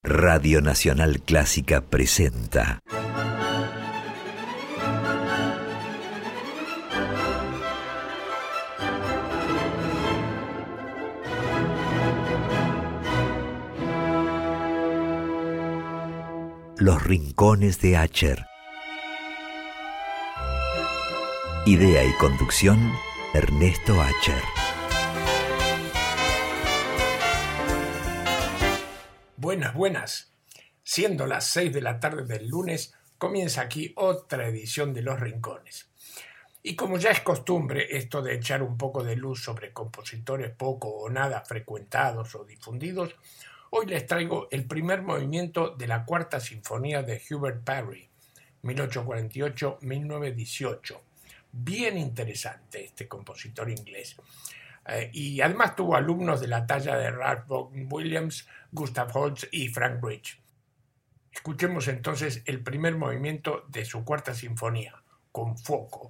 Radio Nacional Clásica presenta Los Rincones de Acher. Idea y conducción, Ernesto Acher. Buenas. Siendo las 6 de la tarde del lunes, comienza aquí otra edición de Los Rincones. Y como ya es costumbre esto de echar un poco de luz sobre compositores poco o nada frecuentados o difundidos, hoy les traigo el primer movimiento de la Cuarta Sinfonía de Hubert Parry, 1848-1918. Bien interesante este compositor inglés. Y además tuvo alumnos de la talla de Ralph Vaughan Williams, Gustav Holst y Frank Bridge. Escuchemos entonces el primer movimiento de su Cuarta Sinfonía, con Fuoco.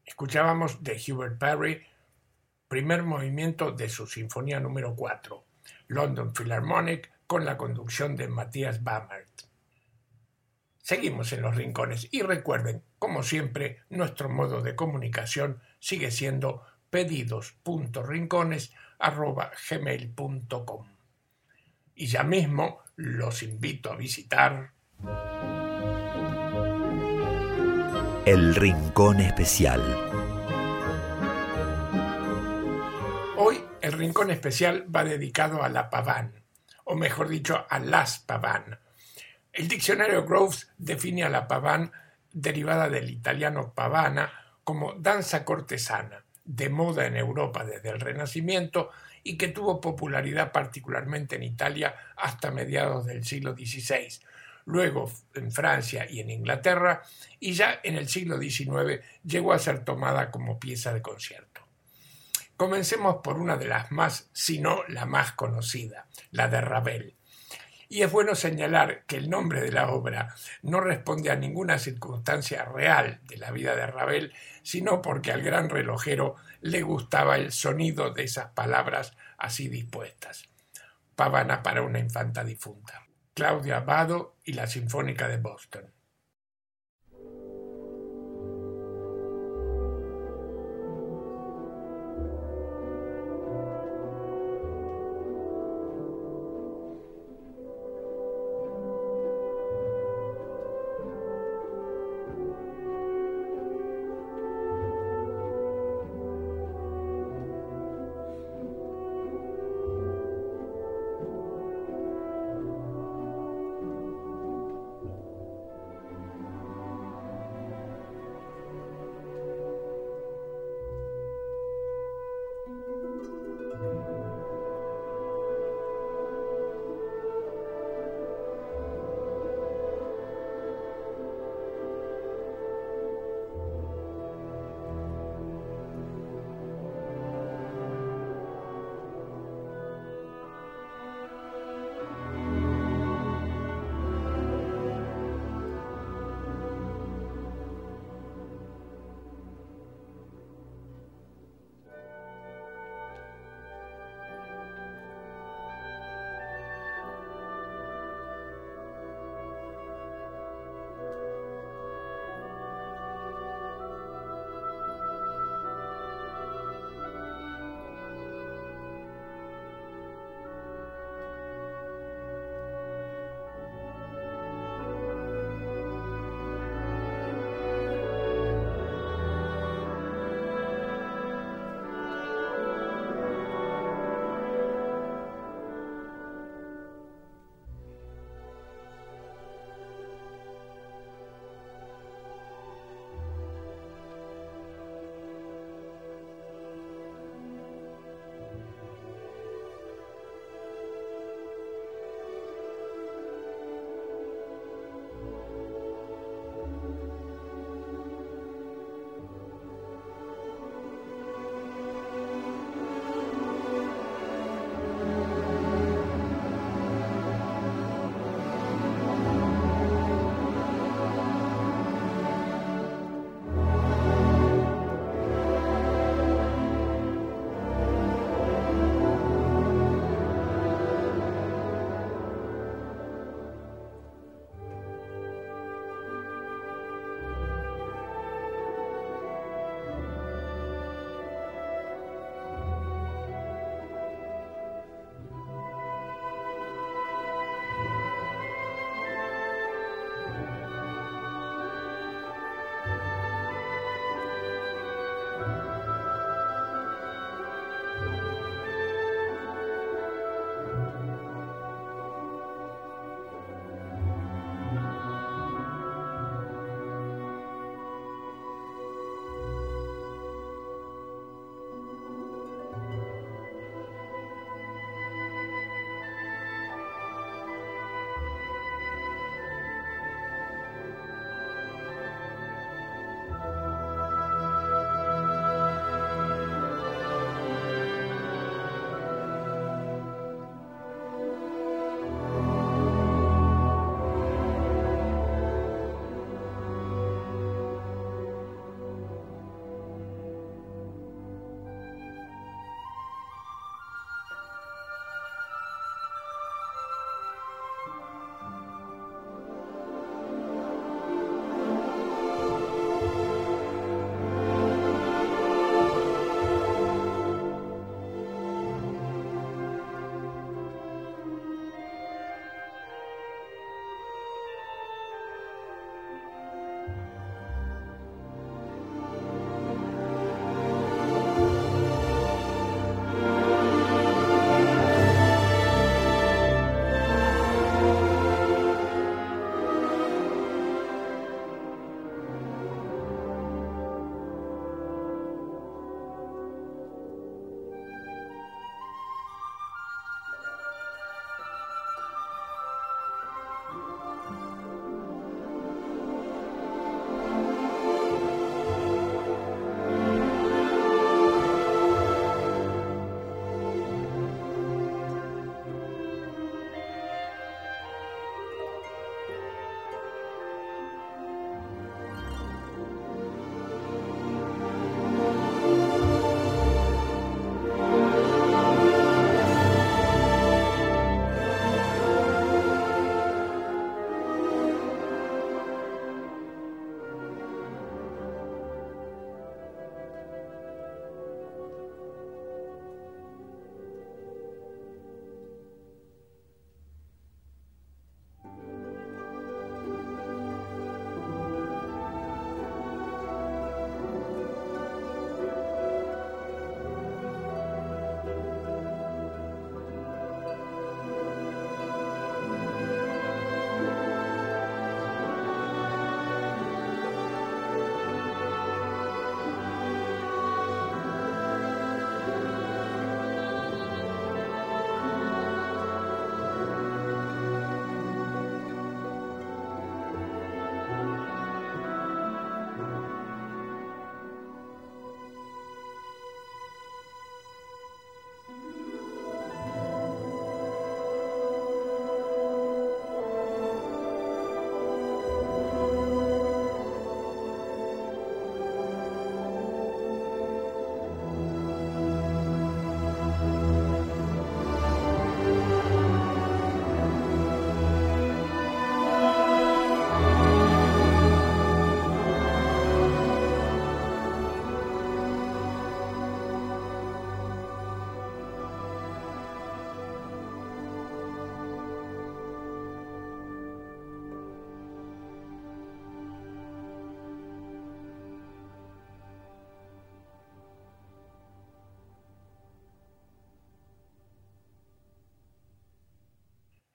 Escuchábamos de Hubert Parry, primer movimiento de su Sinfonía número 4, London Philharmonic, con la conducción de Matthias Bammert. Seguimos en los rincones y recuerden, como siempre, nuestro modo de comunicación sigue siendo pedidos.rincones@gmail.com. Y ya mismo los invito a visitar El Rincón Especial. Hoy el Rincón Especial va dedicado a la pavane, o mejor dicho, a las pavanes. El diccionario Groves define a la pavane, derivada del italiano pavana, como danza cortesana, de moda en Europa desde el Renacimiento y que tuvo popularidad particularmente en Italia hasta mediados del siglo XVI, luego en Francia y en Inglaterra, y ya en el siglo XIX llegó a ser tomada como pieza de concierto. Comencemos por una de las más, si no la más conocida, la de Ravel. Y es bueno señalar que el nombre de la obra no responde a ninguna circunstancia real de la vida de Ravel, sino porque al gran relojero le gustaba el sonido de esas palabras así dispuestas. Pavana para una infanta difunta. Claudio Abbado y la Sinfónica de Boston.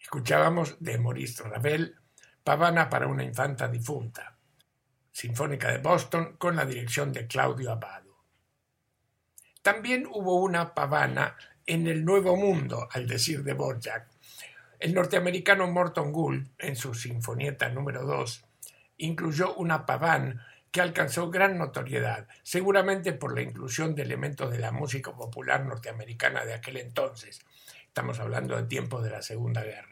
Escuchábamos de Maurice Ravel, Pavana para una infanta difunta, Sinfónica de Boston con la dirección de Claudio Abbado. También hubo una Pavana en el Nuevo Mundo, al decir de Dvorak. El norteamericano Morton Gould, en su Sinfonieta número 2, incluyó una pavane que alcanzó gran notoriedad, seguramente por la inclusión de elementos de la música popular norteamericana de aquel entonces. Estamos hablando de tiempos de la Segunda Guerra.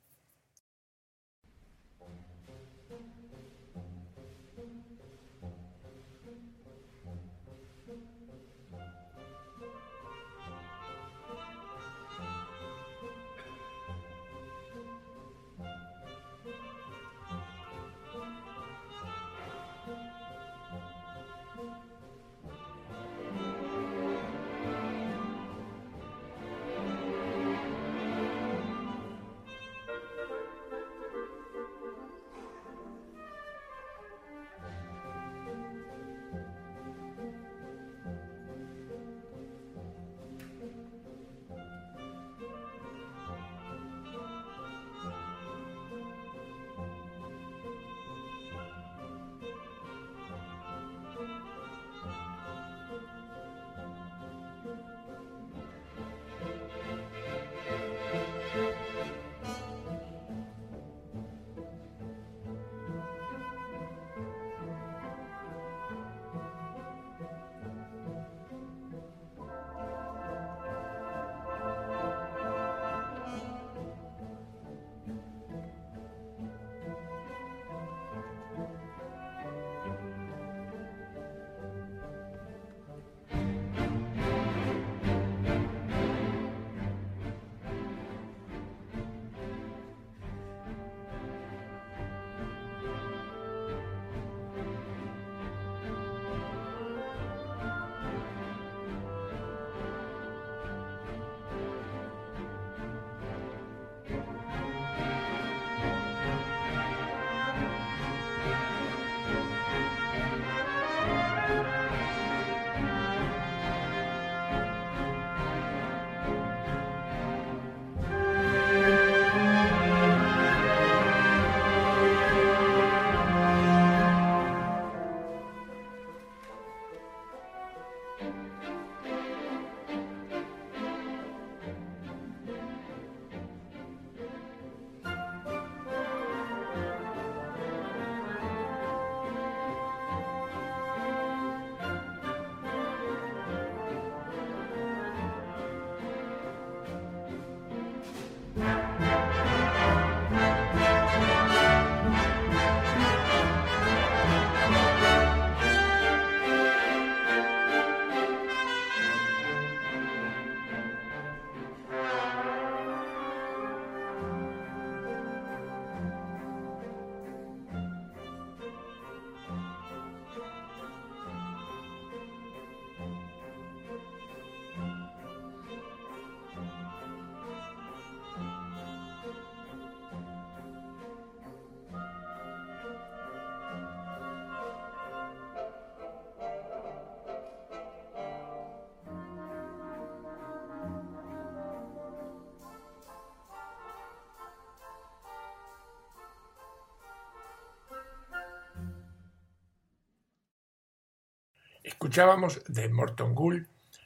Escuchábamos de Morton Gould,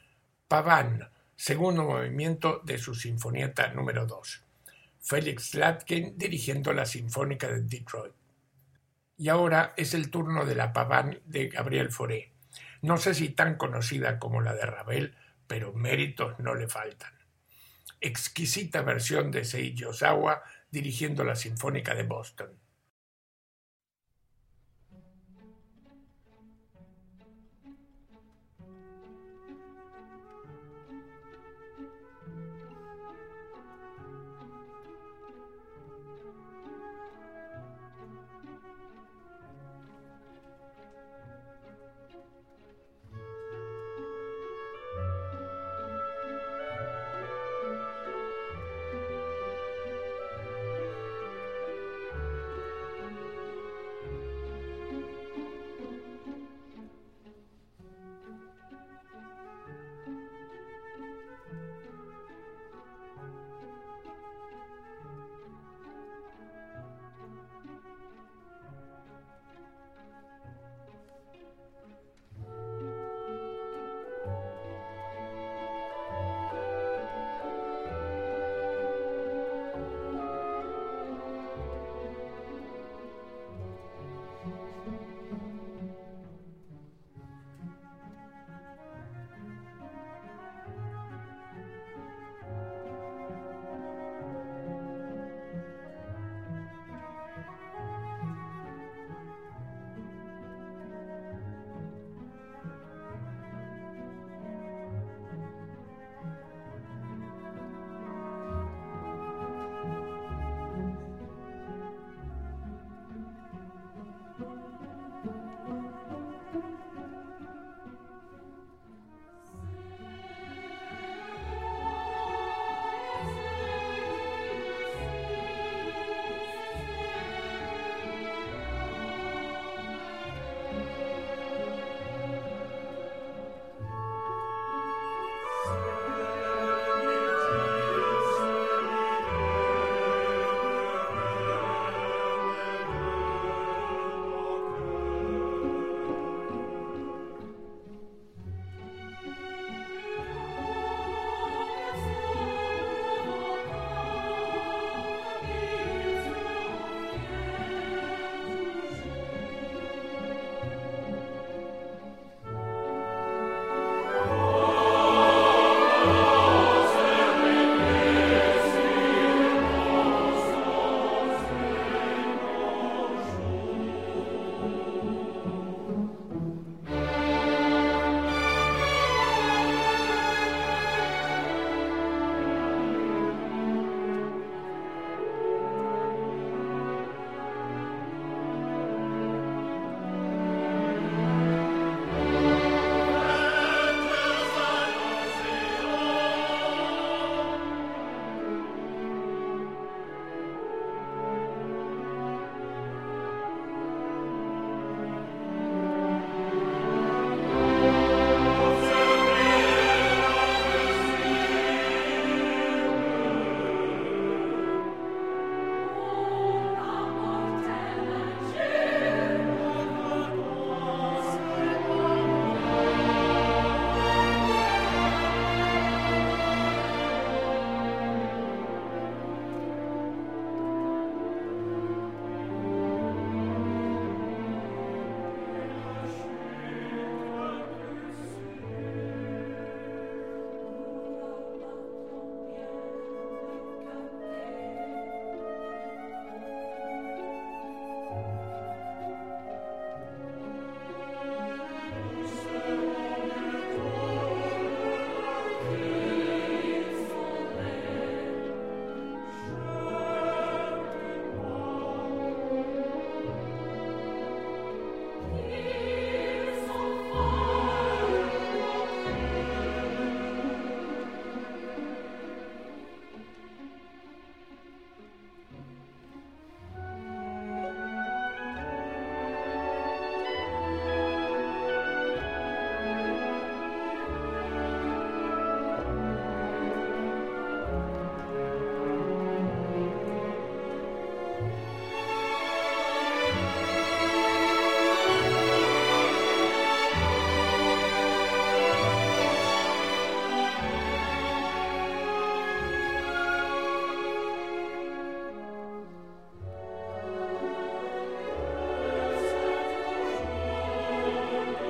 Pavane, segundo movimiento de su Sinfonieta número 2. Felix Slatkin dirigiendo la Sinfónica de Detroit. Y ahora es el turno de la Pavane de Gabriel Fauré. No sé si tan conocida como la de Ravel, pero méritos no le faltan. Exquisita versión de Seiji Ozawa dirigiendo la Sinfónica de Boston.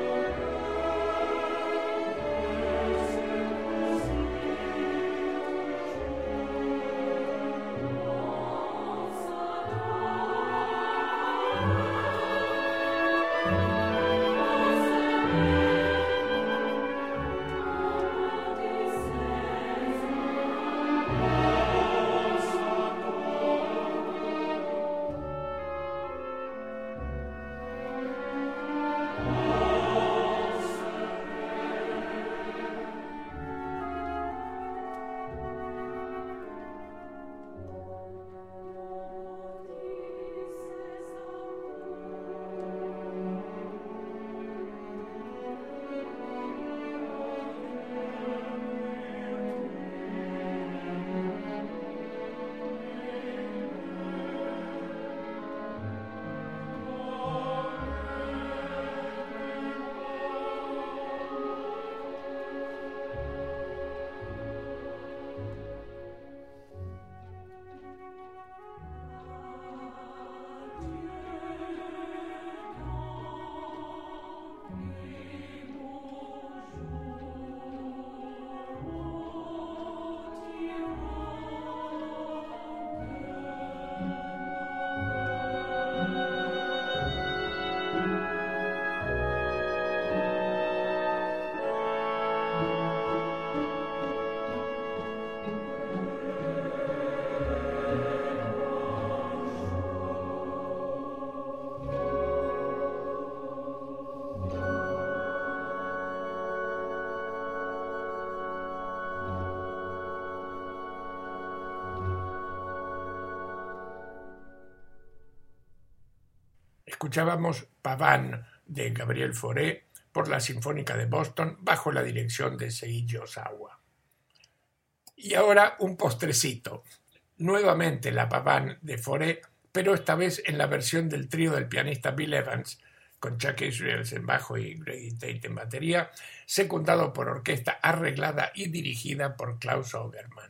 Escuchábamos Pavane de Gabriel Fauré por la Sinfónica de Boston bajo la dirección de Seiji Ozawa. Y ahora un postrecito. Nuevamente la Pavane de Fauré, pero esta vez en la versión del trío del pianista Bill Evans, con Chuck Israels en bajo y Grady Tate en batería, secundado por orquesta arreglada y dirigida por Klaus Ogerman.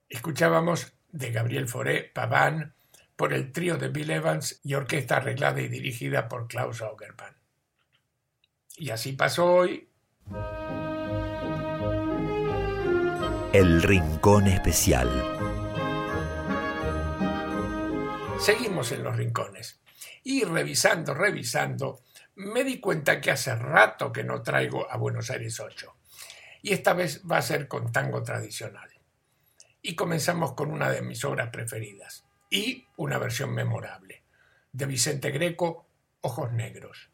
Escuchábamos de Gabriel Fauré, Pavane, por el trío de Bill Evans y orquesta arreglada y dirigida por Klaus Augerman. Y así pasó hoy. El Rincón Especial. Seguimos en los rincones. Y revisando, me di cuenta que hace rato que no traigo a Buenos Aires 8. Y esta vez va a ser con tango tradicional. Y comenzamos con una de mis obras preferidas y una versión memorable, de Vicente Greco, Ojos Negros.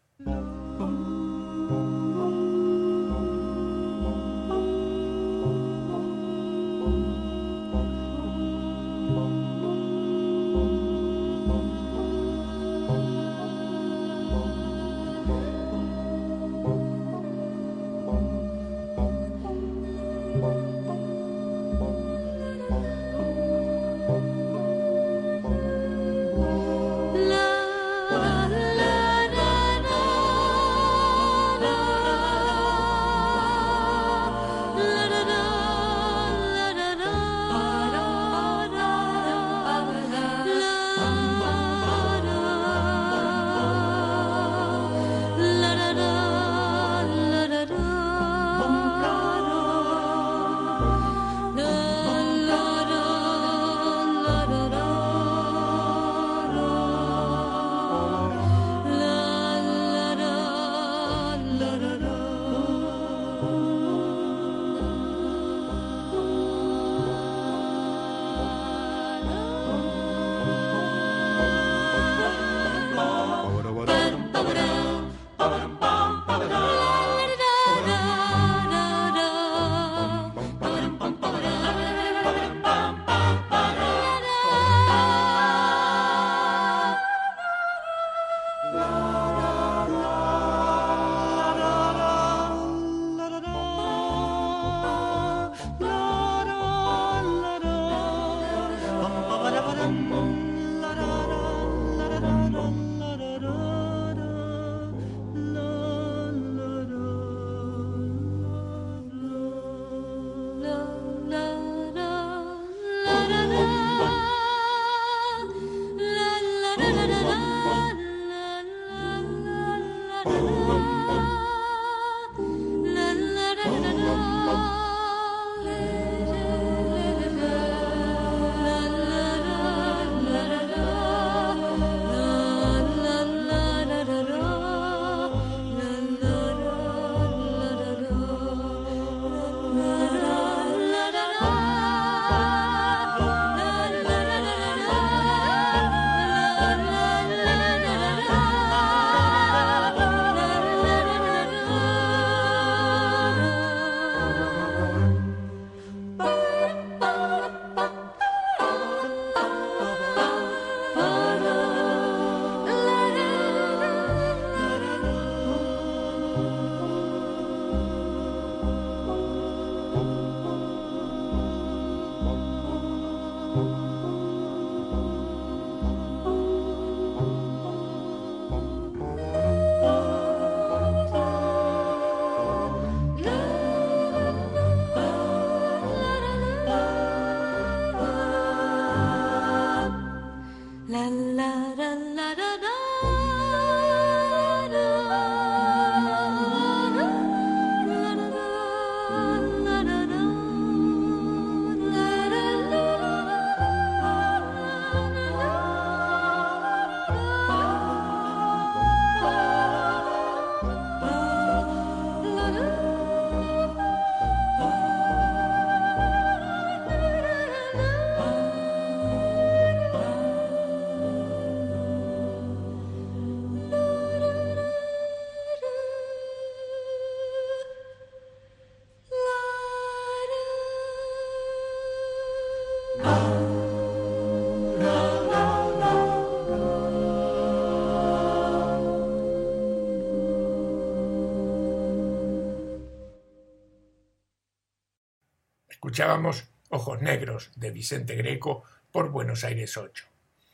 Escuchábamos Ojos Negros de Vicente Greco por Buenos Aires 8.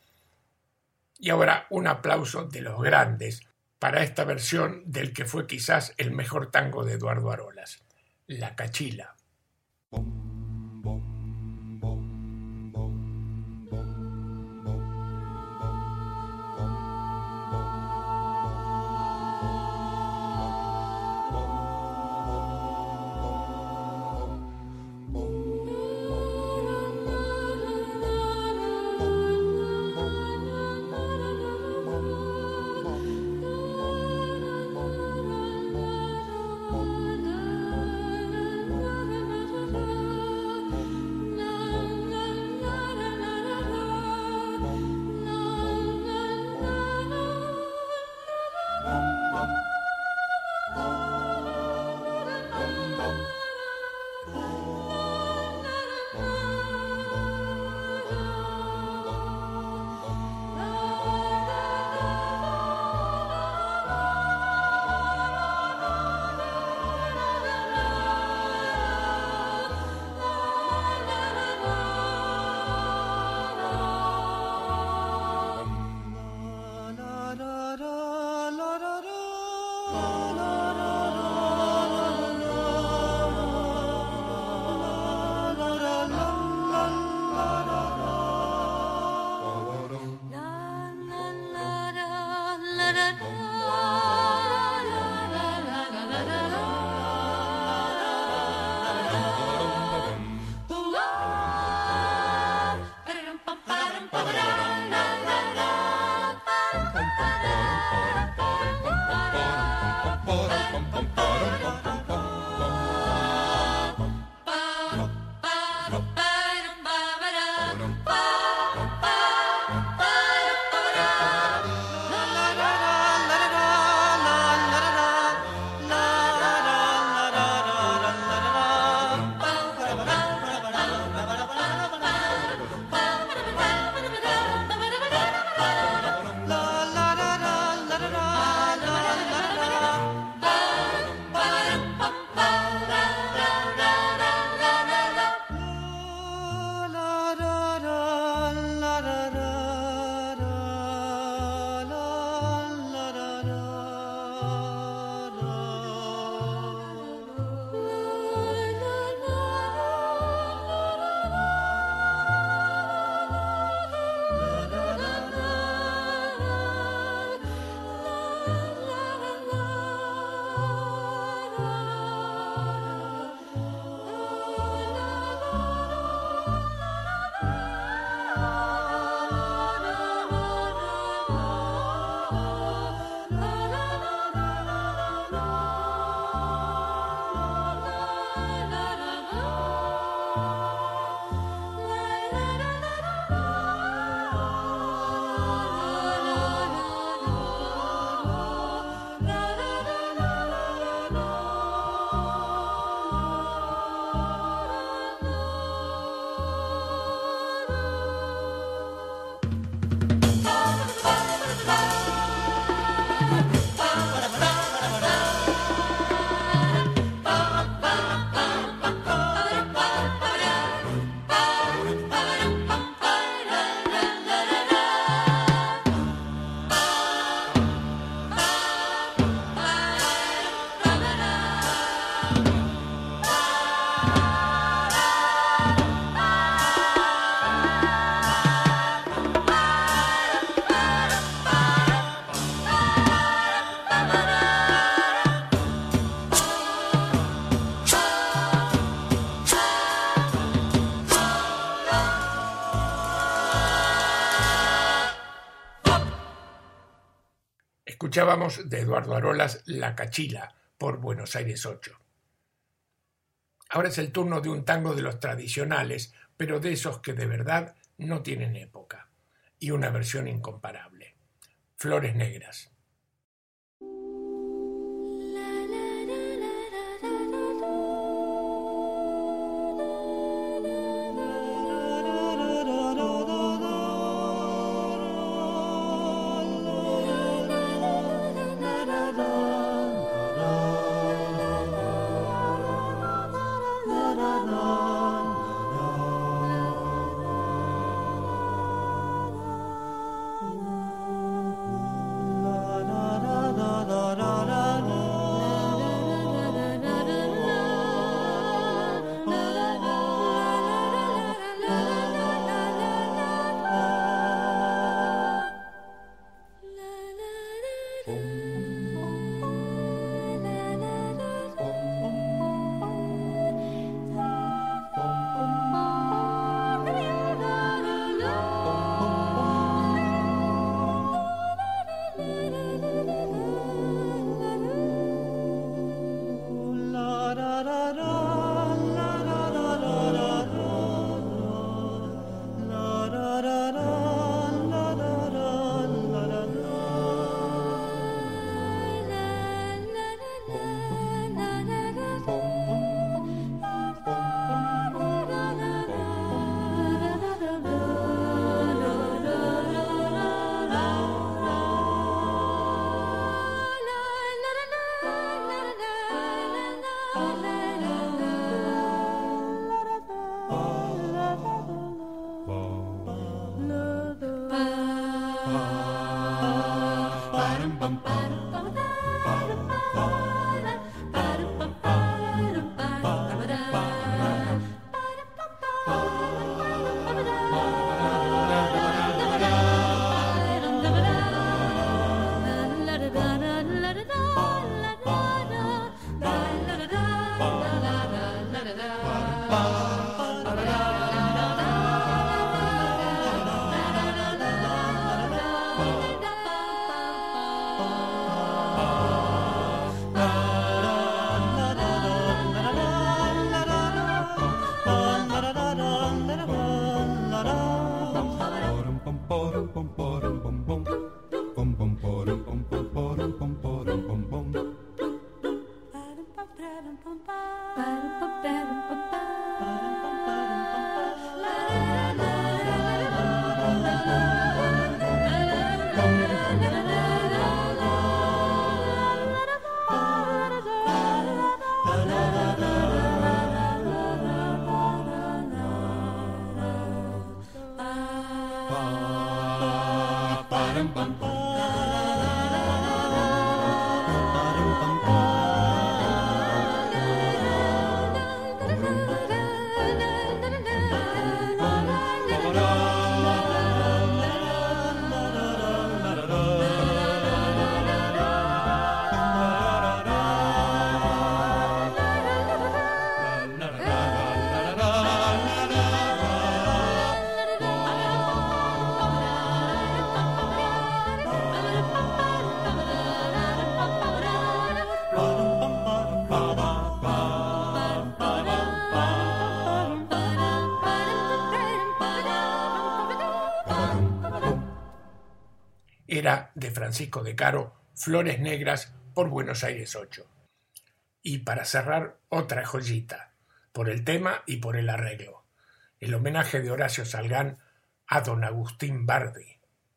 Y ahora un aplauso de los grandes para esta versión del que fue quizás el mejor tango de Eduardo Arolas, La Cachila. Bom, bom, bom. Escuchábamos de Eduardo Arolas La Cachila por Buenos Aires 8. Ahora es el turno de un tango de los tradicionales, pero de esos que de verdad no tienen época, y una versión incomparable. Flores Negras. La Era de Francisco de Caro, Flores Negras por Buenos Aires 8. Y para cerrar, otra joyita, por el tema y por el arreglo. El homenaje de Horacio Salgán a don Agustín Bardi.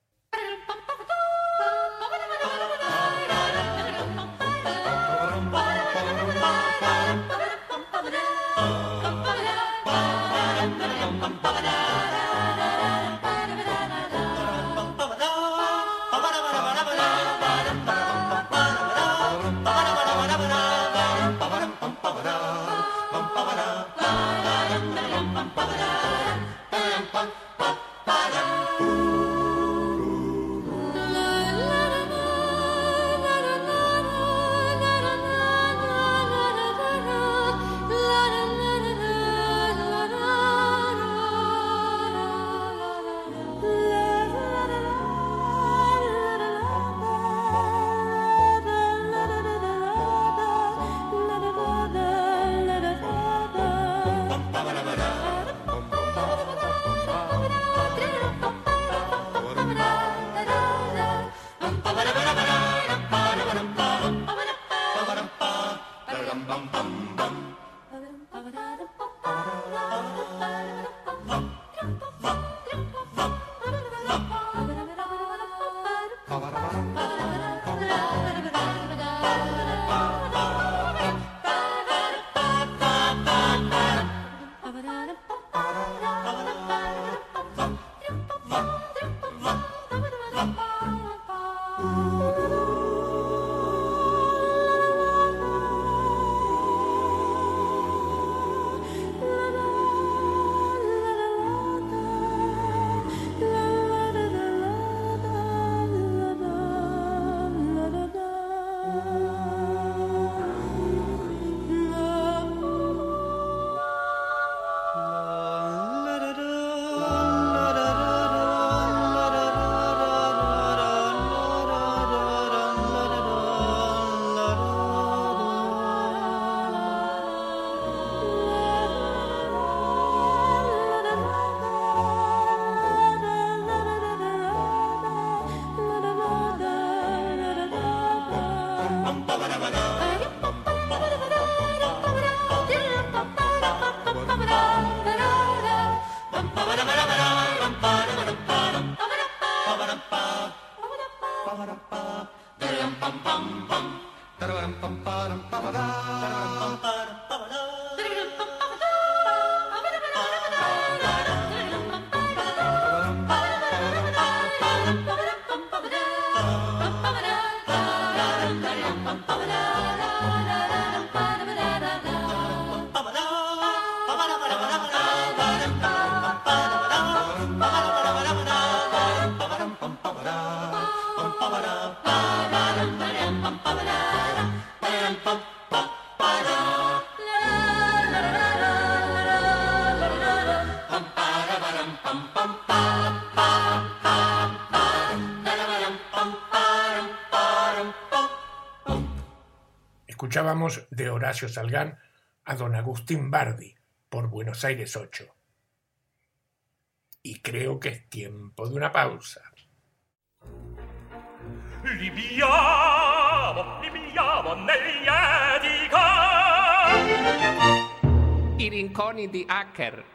Escuchábamos de Horacio Salgán a don Agustín Bardi por Buenos Aires 8. Y creo que es tiempo de una pausa. Libiamo negli Etica rinconi di hacker.